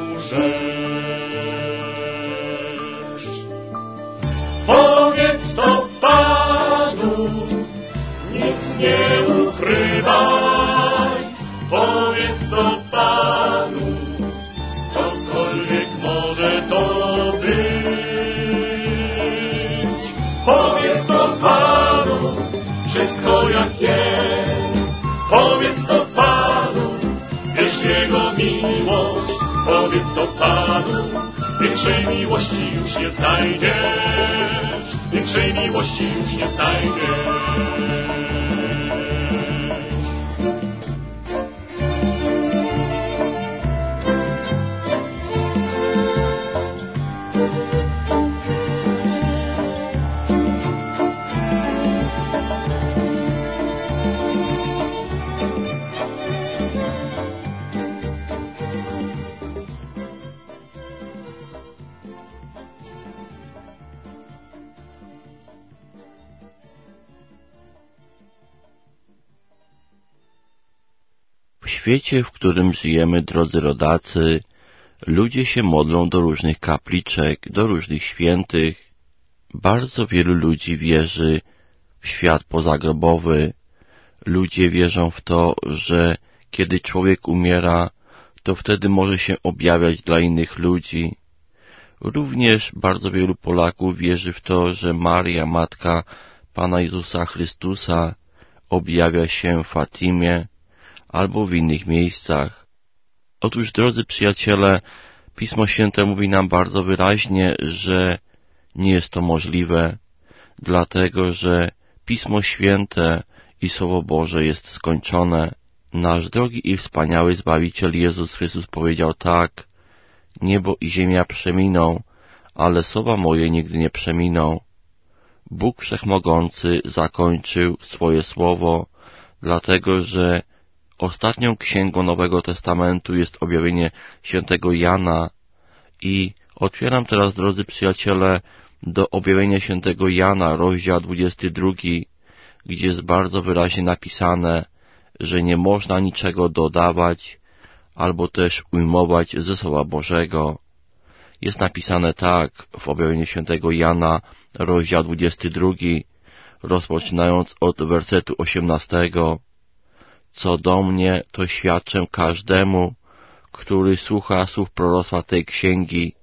rzecz. Powiedz to Panu, nic nie powiedz to Panu, większej miłości już nie znajdziesz, większej miłości już nie znajdziesz. W świecie, w którym żyjemy, drodzy rodacy, ludzie się modlą do różnych kapliczek, do różnych świętych. Bardzo wielu ludzi wierzy w świat pozagrobowy. Ludzie wierzą w to, że kiedy człowiek umiera, to wtedy może się objawiać dla innych ludzi. Również bardzo wielu Polaków wierzy w to, że Maria, Matka Pana Jezusa Chrystusa, objawia się w Fatimie albo w innych miejscach. Otóż, drodzy przyjaciele, Pismo Święte mówi nam bardzo wyraźnie, że nie jest to możliwe, dlatego że Pismo Święte i Słowo Boże jest skończone. Nasz drogi i wspaniały Zbawiciel Jezus Chrystus powiedział tak: niebo i ziemia przeminą, ale słowa moje nigdy nie przeminą. Bóg Wszechmogący zakończył swoje słowo, dlatego że ostatnią księgą Nowego Testamentu jest objawienie świętego Jana i otwieram teraz, drodzy przyjaciele, do objawienia świętego Jana, rozdział 22, gdzie jest bardzo wyraźnie napisane, że nie można niczego dodawać albo też ujmować ze Słowa Bożego. Jest napisane tak w objawieniu świętego Jana, rozdział 22, rozpoczynając od wersetu 18. Co do mnie, to świadczę każdemu, który słucha słów proroctwa tej księgi.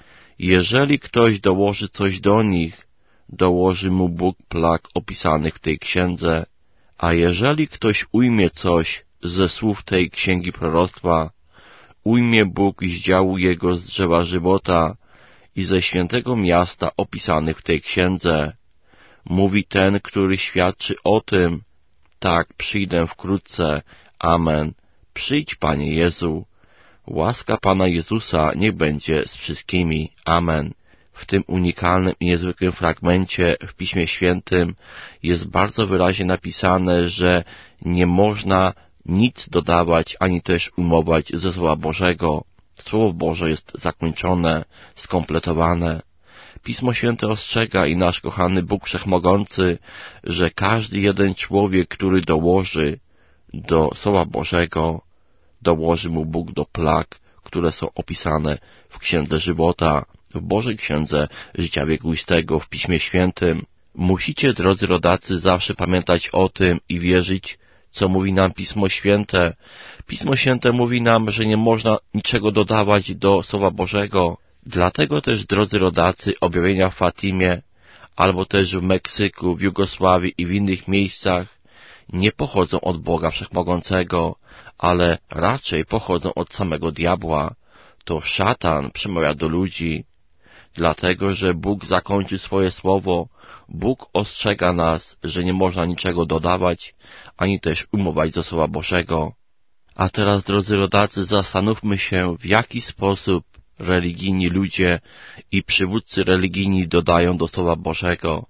Jeżeli ktoś dołoży coś do nich, dołoży mu Bóg plag opisanych w tej księdze. A jeżeli ktoś ujmie coś ze słów tej księgi proroctwa, ujmie Bóg z działu jego z drzewa żywota i ze świętego miasta opisanych w tej księdze. Mówi ten, który świadczy o tym: tak, przyjdę wkrótce. Amen. Przyjdź, Panie Jezu. Łaska Pana Jezusa niech będzie z wszystkimi. Amen. W tym unikalnym i niezwykłym fragmencie w Piśmie Świętym jest bardzo wyraźnie napisane, że nie można nic dodawać, ani też ujmować ze Słowa Bożego. Słowo Boże jest zakończone, skompletowane. Pismo Święte ostrzega i nasz kochany Bóg Wszechmogący, że każdy jeden człowiek, który dołoży do Słowa Bożego, dołoży mu Bóg do plag, które są opisane w Księdze Żywota, w Bożej Księdze Życia Wiekuistego, w Piśmie Świętym. Musicie, drodzy rodacy, zawsze pamiętać o tym i wierzyć, co mówi nam Pismo Święte. Pismo Święte mówi nam, że nie można niczego dodawać do Słowa Bożego. Dlatego też, drodzy rodacy, objawienia w Fatimie, albo też w Meksyku, w Jugosławii i w innych miejscach nie pochodzą od Boga Wszechmogącego, ale raczej pochodzą od samego diabła. To szatan przemawia do ludzi, dlatego że Bóg zakończył swoje słowo. Bóg ostrzega nas, że nie można niczego dodawać, ani też ujmować ze Słowa Bożego. A teraz, drodzy rodacy, zastanówmy się, w jaki sposób religijni ludzie i przywódcy religijni dodają do Słowa Bożego.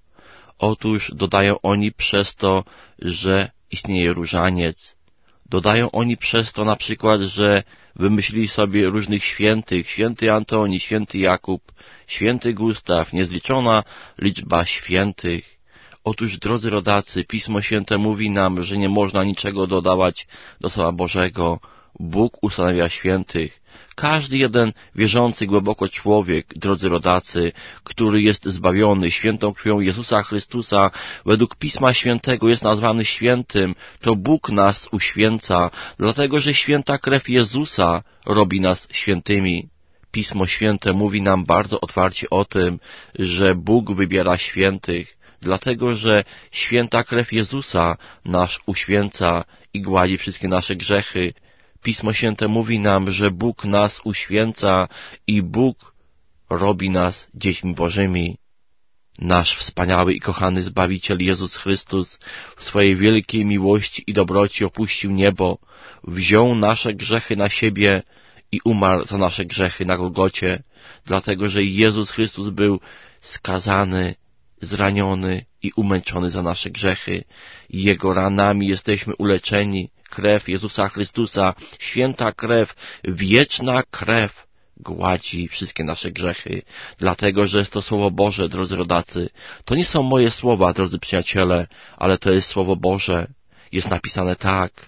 Otóż dodają oni przez to, że istnieje różaniec. Dodają oni przez to na przykład, że wymyślili sobie różnych świętych, święty Antoni, święty Jakub, święty Gustaw, niezliczona liczba świętych. Otóż, drodzy rodacy, Pismo Święte mówi nam, że nie można niczego dodawać do Słowa Bożego. Bóg ustanawia świętych. Każdy jeden wierzący głęboko człowiek, drodzy rodacy, który jest zbawiony świętą krwią Jezusa Chrystusa, według Pisma Świętego jest nazwany świętym, to Bóg nas uświęca, dlatego że święta krew Jezusa robi nas świętymi. Pismo Święte mówi nam bardzo otwarcie o tym, że Bóg wybiera świętych, dlatego że święta krew Jezusa nas uświęca i gładzi wszystkie nasze grzechy. Pismo Święte mówi nam, że Bóg nas uświęca i Bóg robi nas dziećmi Bożymi. Nasz wspaniały i kochany Zbawiciel Jezus Chrystus w swojej wielkiej miłości i dobroci opuścił niebo, wziął nasze grzechy na siebie i umarł za nasze grzechy na Golgocie, dlatego że Jezus Chrystus był skazany, zraniony i umęczony za nasze grzechy. Jego ranami jesteśmy uleczeni. Krew Jezusa Chrystusa, święta krew, wieczna krew gładzi wszystkie nasze grzechy, dlatego że jest to Słowo Boże, drodzy rodacy. To nie są moje słowa, drodzy przyjaciele, ale to jest Słowo Boże. Jest napisane tak: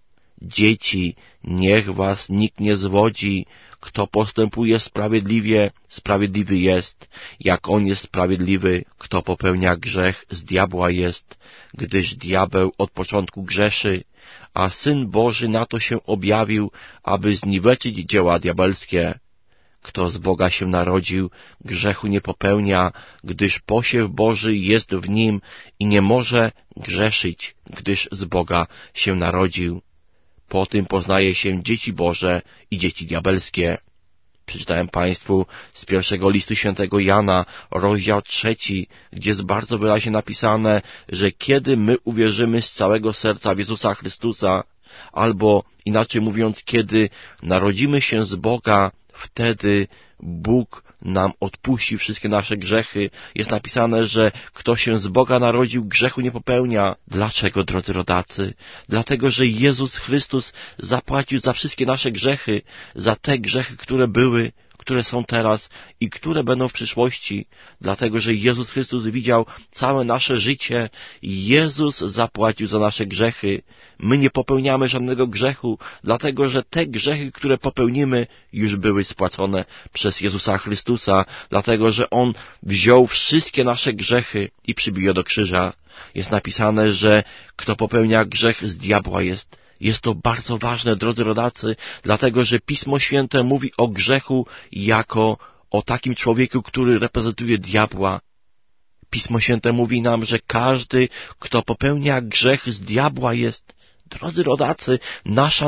dzieci, niech was nikt nie zwodzi. Kto postępuje sprawiedliwie, sprawiedliwy jest, jak on jest sprawiedliwy. Kto popełnia grzech, z diabła jest, gdyż diabeł od początku grzeszy, a Syn Boży na to się objawił, aby zniweczyć dzieła diabelskie. Kto z Boga się narodził, grzechu nie popełnia, gdyż posiew Boży jest w nim i nie może grzeszyć, gdyż z Boga się narodził. Po tym poznaje się dzieci Boże i dzieci diabelskie. Przeczytałem Państwu z pierwszego listu świętego Jana, rozdział 3, gdzie jest bardzo wyraźnie napisane, że kiedy my uwierzymy z całego serca w Jezusa Chrystusa, albo inaczej mówiąc, kiedy narodzimy się z Boga, wtedy Bóg nam odpuści wszystkie nasze grzechy. Jest napisane, że kto się z Boga narodził, grzechu nie popełnia. Dlaczego, drodzy rodacy? Dlatego, że Jezus Chrystus zapłacił za wszystkie nasze grzechy, za te grzechy, które były, które są teraz i które będą w przyszłości. Dlatego, że Jezus Chrystus widział całe nasze życie. Jezus zapłacił za nasze grzechy. My nie popełniamy żadnego grzechu, dlatego, że te grzechy, które popełnimy, już były spłacone przez Jezusa Chrystusa, dlatego, że On wziął wszystkie nasze grzechy i przybił je do krzyża. Jest napisane, że kto popełnia grzech, z diabła jest. Jest to bardzo ważne, drodzy rodacy, dlatego, że Pismo Święte mówi o grzechu jako o takim człowieku, który reprezentuje diabła. Pismo Święte mówi nam, że każdy, kto popełnia grzech, z diabła jest. Drodzy rodacy, nasza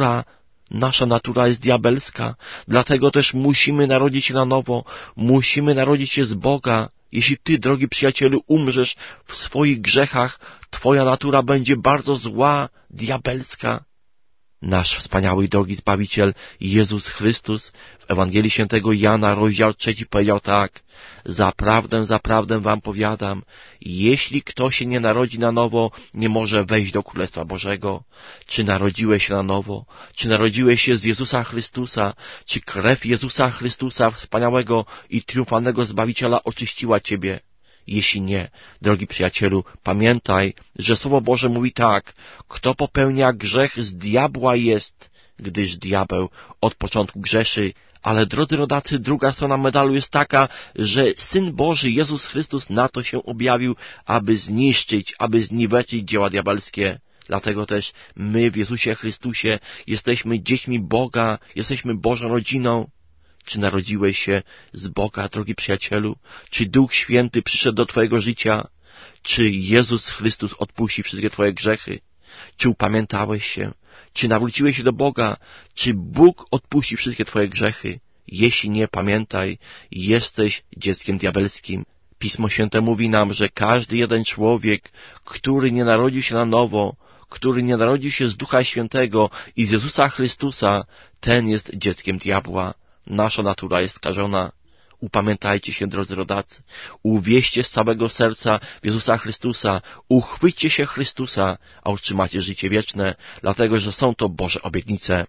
natura jest diabelska, dlatego też musimy narodzić się na nowo, musimy narodzić się z Boga. Jeśli ty, drogi przyjacielu, umrzesz w swoich grzechach, twoja natura będzie bardzo zła, diabelska. Nasz wspaniały i drogi Zbawiciel Jezus Chrystus w Ewangelii Świętego Jana, rozdział 3, powiedział tak: zaprawdę, zaprawdę wam powiadam, jeśli kto się nie narodzi na nowo, nie może wejść do Królestwa Bożego. Czy narodziłeś się na nowo? Czy narodziłeś się z Jezusa Chrystusa? Czy krew Jezusa Chrystusa, wspaniałego i triumfalnego Zbawiciela, oczyściła ciebie? Jeśli nie, drogi przyjacielu, pamiętaj, że Słowo Boże mówi tak: kto popełnia grzech, z diabła jest, gdyż diabeł od początku grzeszy. Ale, drodzy rodacy, druga strona medalu jest taka, że Syn Boży, Jezus Chrystus, na to się objawił, aby zniszczyć, aby zniweczyć dzieła diabelskie. Dlatego też my w Jezusie Chrystusie jesteśmy dziećmi Boga, jesteśmy Bożą rodziną. Czy narodziłeś się z Boga, drogi przyjacielu? Czy Duch Święty przyszedł do twojego życia? Czy Jezus Chrystus odpuści wszystkie twoje grzechy? Czy upamiętałeś się? Czy nawróciłeś się do Boga? Czy Bóg odpuści wszystkie twoje grzechy? Jeśli nie, pamiętaj, jesteś dzieckiem diabelskim. Pismo Święte mówi nam, że każdy jeden człowiek, który nie narodził się na nowo, który nie narodził się z Ducha Świętego i z Jezusa Chrystusa, ten jest dzieckiem diabła. Nasza natura jest skażona. Upamiętajcie się, drodzy rodacy. Uwierzcie z całego serca w Jezusa Chrystusa. Uchwyćcie się Chrystusa, a otrzymacie życie wieczne, dlatego, że są to Boże obietnice.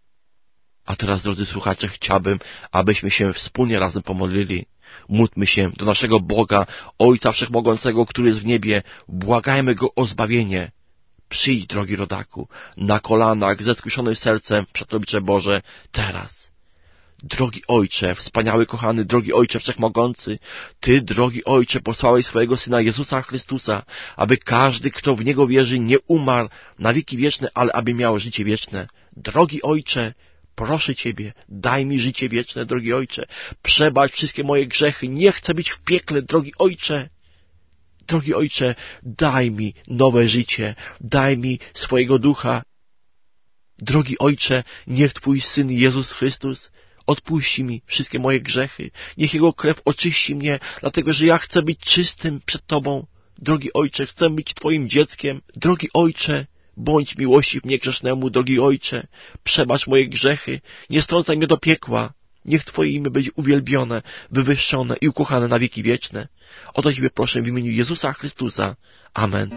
A teraz, drodzy słuchacze, chciałbym, abyśmy się wspólnie razem pomodlili. Módlmy się do naszego Boga, Ojca Wszechmogącego, który jest w niebie. Błagajmy Go o zbawienie. Przyjdź, drogi rodaku, na kolanach, ze skruszzonym sercem przed oblicze Boże, teraz. Drogi Ojcze, wspaniały, kochany, drogi Ojcze Wszechmogący, Ty, drogi Ojcze, posłałeś swojego Syna Jezusa Chrystusa, aby każdy, kto w Niego wierzy, nie umarł na wieki wieczne, ale aby miał życie wieczne. Drogi Ojcze, proszę Ciebie, daj mi życie wieczne, drogi Ojcze. Przebacz wszystkie moje grzechy, nie chcę być w piekle, drogi Ojcze. Drogi Ojcze, daj mi nowe życie, daj mi swojego Ducha. Drogi Ojcze, niech Twój Syn Jezus Chrystus odpuści mi wszystkie moje grzechy. Niech Jego krew oczyści mnie, dlatego że ja chcę być czystym przed Tobą. Drogi Ojcze, chcę być Twoim dzieckiem. Drogi Ojcze, bądź miłościw mnie grzesznemu. Drogi Ojcze, przebacz moje grzechy. Nie strącaj mnie do piekła. Niech Twoje imię będzie uwielbione, wywyższone i ukochane na wieki wieczne. O to Ciebie proszę w imieniu Jezusa Chrystusa. Amen.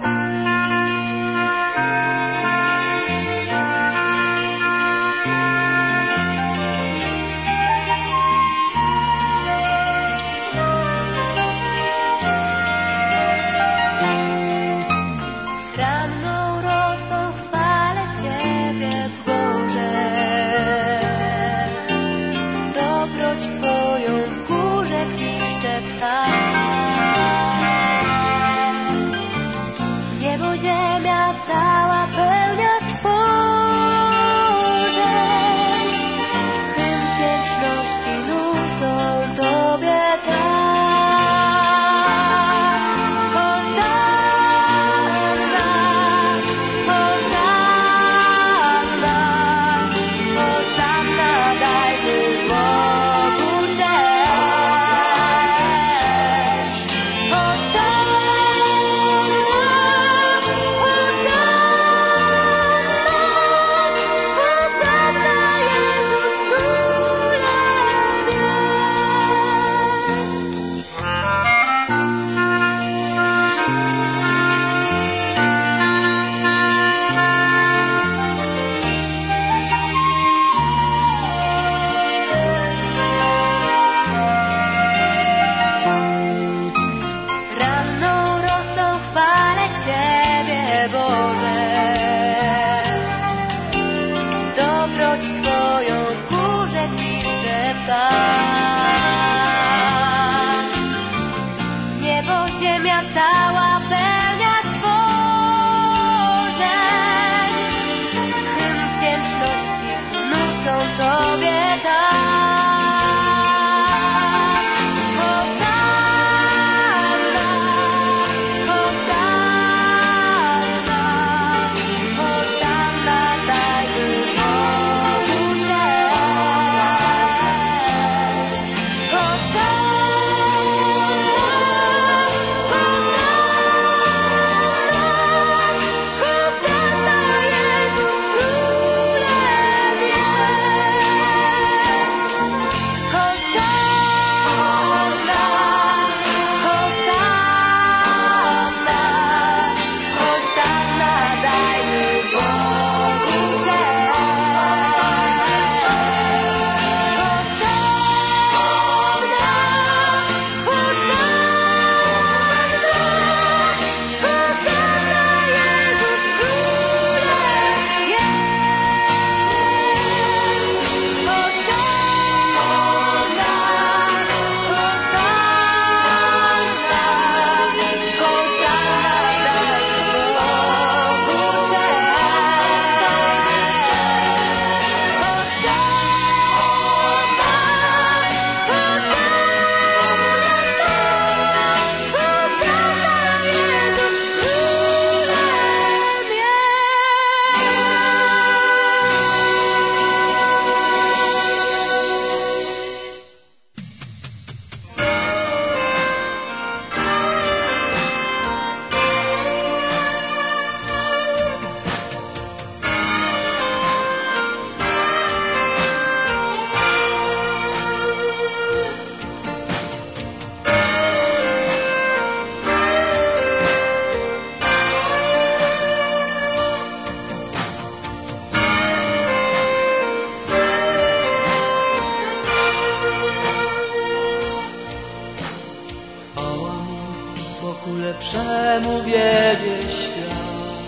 lepszemu wiedzie świat.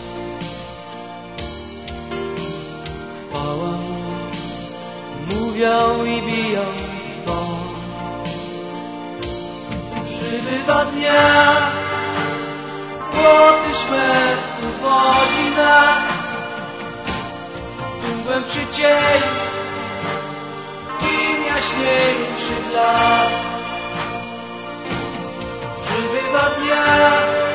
Chwała Mu, mówią i biją dzwon. Przybywa dnia, złoty szmer uwodzi nas. Tu głębszy cień i jaśniejszy blask. Przybywa dnia,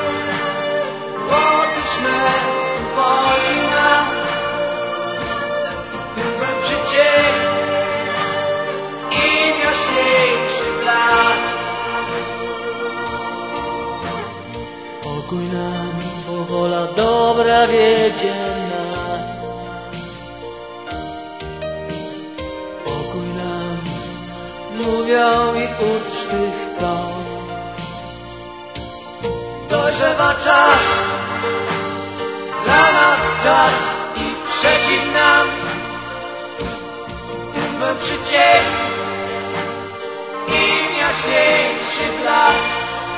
złoty szmer uwodzi nas. zawiedzie nas. Pokój nam mówią i uczty chcą. Dojrzewa czas, dla nas czas i przeciw nam. Głębszy cień i jaśniejszy blask.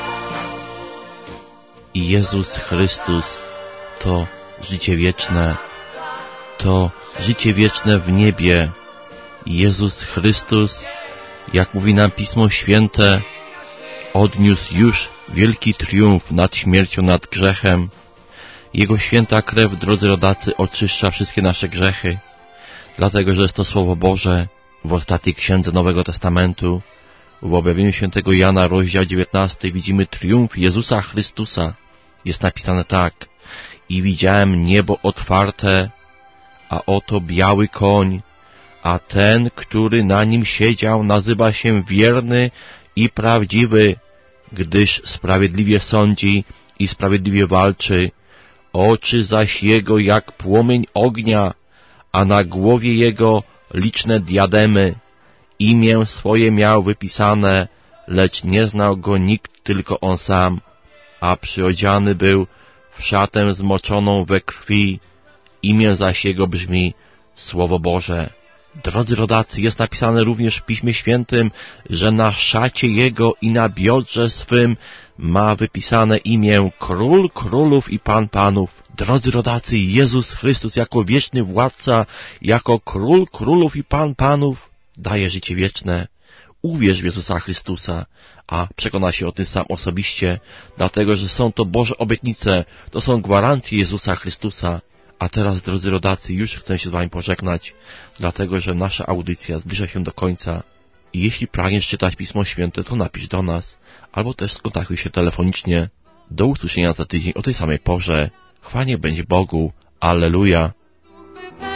I Jezus Chrystus to życie wieczne, to życie wieczne w niebie. Jezus Chrystus, jak mówi nam Pismo Święte, odniósł już wielki triumf nad śmiercią, nad grzechem. Jego święta krew, drodzy rodacy, oczyszcza wszystkie nasze grzechy, dlatego, że jest to Słowo Boże w ostatniej księdze Nowego Testamentu. W objawieniu świętego Jana, rozdział 19, widzimy triumf Jezusa Chrystusa. Jest napisane tak: i widziałem niebo otwarte, a oto biały koń, a ten, który na nim siedział, nazywa się wierny i prawdziwy, gdyż sprawiedliwie sądzi i sprawiedliwie walczy. Oczy zaś jego jak płomień ognia, a na głowie jego liczne diademy. Imię swoje miał wypisane, lecz nie znał go nikt, tylko on sam, a przyodziany był w szatę zmoczoną we krwi. Imię zaś jego brzmi Słowo Boże. Drodzy rodacy, jest napisane również w Piśmie Świętym, że na szacie jego i na biodrze swym ma wypisane imię Król Królów i Pan Panów. Drodzy rodacy, Jezus Chrystus jako wieczny władca, jako Król Królów i Pan Panów daje życie wieczne. Uwierz w Jezusa Chrystusa, a przekona się o tym sam osobiście, dlatego, że są to Boże obietnice, to są gwarancje Jezusa Chrystusa. A teraz, drodzy rodacy, już chcę się z wami pożegnać, dlatego, że nasza audycja zbliża się do końca. I jeśli pragniesz czytać Pismo Święte, to napisz do nas, albo też skontaktuj się telefonicznie. Do usłyszenia za tydzień o tej samej porze. Chwała niech będzie Bogu. Alleluja.